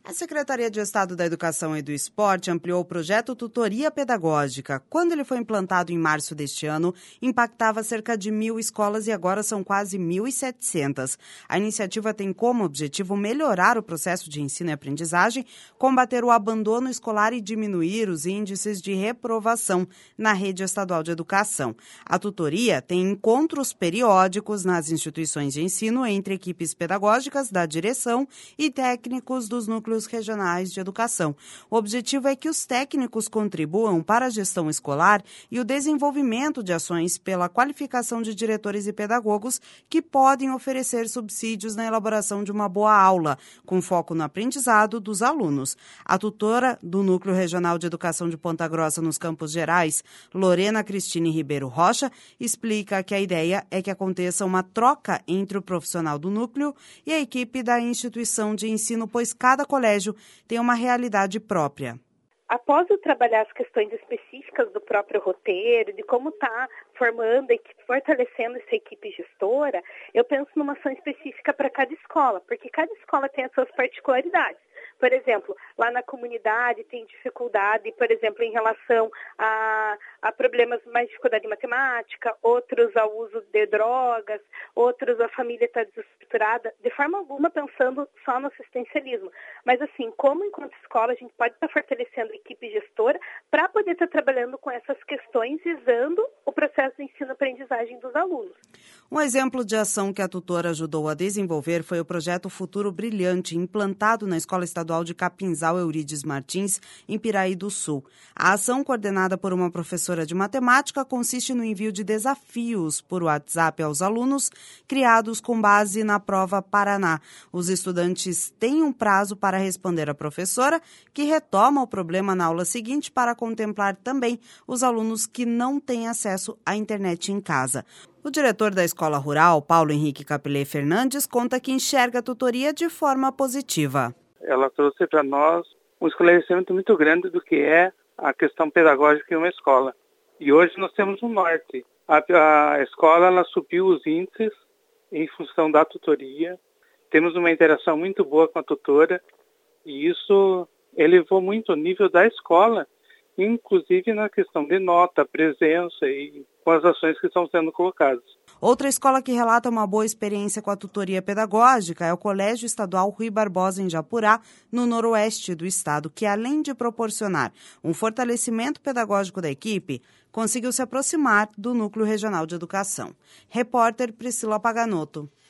A Secretaria de Estado da Educação e do Esporte ampliou o projeto Tutoria Pedagógica. Quando ele foi implantado em março deste ano, impactava cerca de 1.000 escolas e agora são quase 1.700. A iniciativa tem como objetivo melhorar o processo de ensino e aprendizagem, combater o abandono escolar e diminuir os índices de reprovação na rede estadual de educação. A tutoria tem encontros periódicos nas instituições de ensino entre equipes pedagógicas da direção e técnicos dos núcleos regionais de educação. O objetivo é que os técnicos contribuam para a gestão escolar e o desenvolvimento de ações pela qualificação de diretores e pedagogos que podem oferecer subsídios na elaboração de uma boa aula, com foco no aprendizado dos alunos. A tutora do Núcleo Regional de Educação de Ponta Grossa nos Campos Gerais, Lorena Cristine Ribeiro Rocha, explica que a ideia é que aconteça uma troca entre o profissional do núcleo e a equipe da instituição de ensino, pois cada colégio tem uma realidade própria. Após eu trabalhar as questões específicas do próprio roteiro, de como está formando, fortalecendo essa equipe gestora, eu penso numa ação específica para cada escola, porque cada escola tem as suas particularidades. Por exemplo, lá na comunidade tem dificuldade, por exemplo, em relação a problemas, mais dificuldade em matemática, outros ao uso de drogas, outros a família está desestruturada, de forma alguma pensando só no assistencialismo. Mas assim, como enquanto escola a gente pode estar fortalecendo a equipe gestora para poder estar trabalhando com essas questões, visando o processo de ensino-aprendizagem dos alunos. Um exemplo de ação que a tutora ajudou a desenvolver foi o projeto Futuro Brilhante, implantado na Escola Estadual de Capinzal Eurides Martins, em Piraí do Sul. A ação, coordenada por uma professora de matemática, consiste no envio de desafios por WhatsApp aos alunos, criados com base na prova Paraná. Os estudantes têm um prazo para responder à professora, que retoma o problema na aula seguinte para contemplar também os alunos que não têm acesso à internet em casa. O diretor da Escola Rural, Paulo Henrique Capilé Fernandes, conta que enxerga a tutoria de forma positiva. Ela trouxe para nós um esclarecimento muito grande do que é a questão pedagógica em uma escola. E hoje nós temos um norte. A escola ela subiu os índices em função da tutoria. Temos uma interação muito boa com a tutora e isso elevou muito o nível da escola, inclusive na questão de nota, presença e com as ações que estão sendo colocadas. Outra escola que relata uma boa experiência com a tutoria pedagógica é o Colégio Estadual Rui Barbosa, em Japurá, no noroeste do estado, que além de proporcionar um fortalecimento pedagógico da equipe, conseguiu se aproximar do Núcleo Regional de Educação. Repórter Priscila Paganotto.